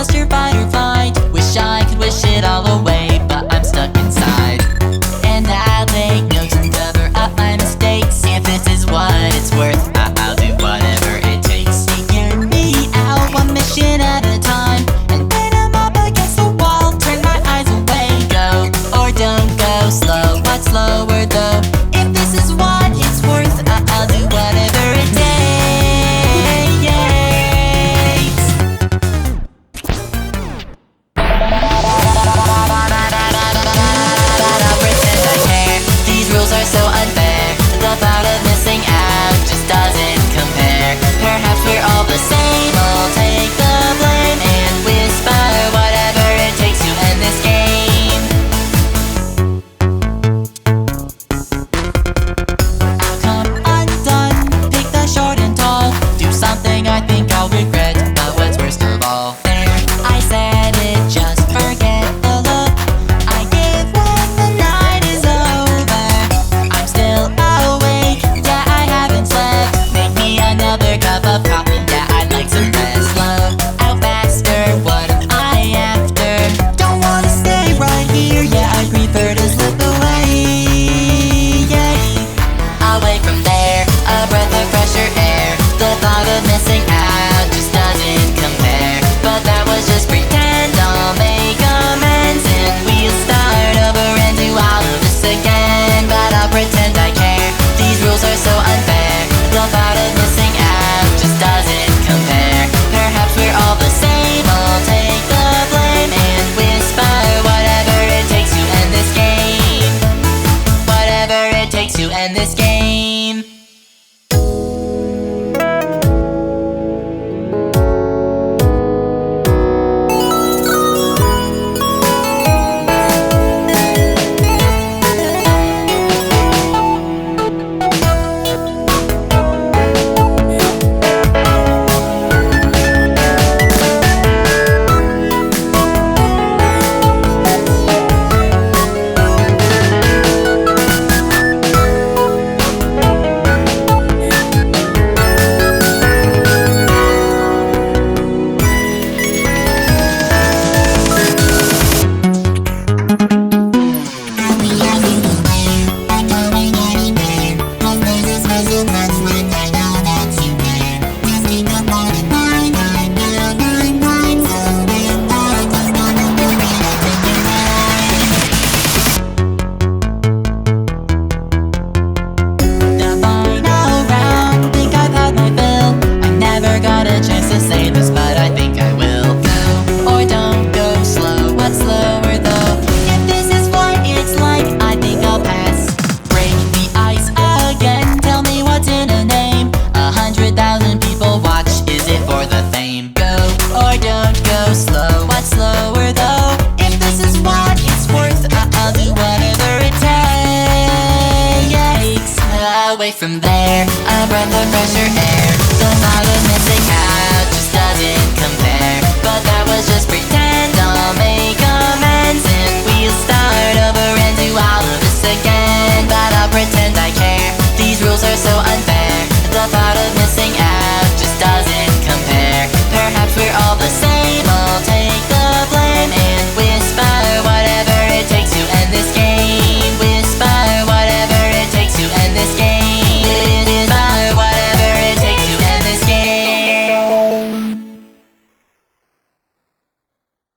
just your fight or flight. Wish I could wish it all away, but I'm stuck inside. And I'll take notes and cover up my mistakes. If this is what it's worth, I'll do whatever it takes. Figure me out one mission at a time, and then I'm up against the wall. Turn my eyes away, go or don't go slow. What's slower though? If this is what it's worth, I'll do whatever it takes. But I'll pretend I care. These rules are so unfair. The thought of missing out just doesn't compare. Perhaps we're all the same. I'll take the blame and whisper whatever it takes to end this game. Outcome undone. Pick the short and tall. Do something I think I'll regret. But what's worst of all? There, I said it. Just forget the look I give when the night is over. I'm still awake. Yeah, I haven't slept. Make me another cup of coffee. Yeah, I'd like some rest. Slow out faster. What am I after? Don't wanna stay right here. Yeah, I prefer to slip away. Yeah, away from there, a breath of fresher air. The thought of missing out just doesn't compare. But that was just pretend. I'll make amends and we'll start over and do all of this again. But I'll pretend I care. These rules are so unfair. The thought of missing out just doesn't compare. Perhaps we're all the same. I'll take the blame and whisper whatever it takes to end this game. Whatever it takes to end this game. Away from there, a breath of fresher air. The thought of missing out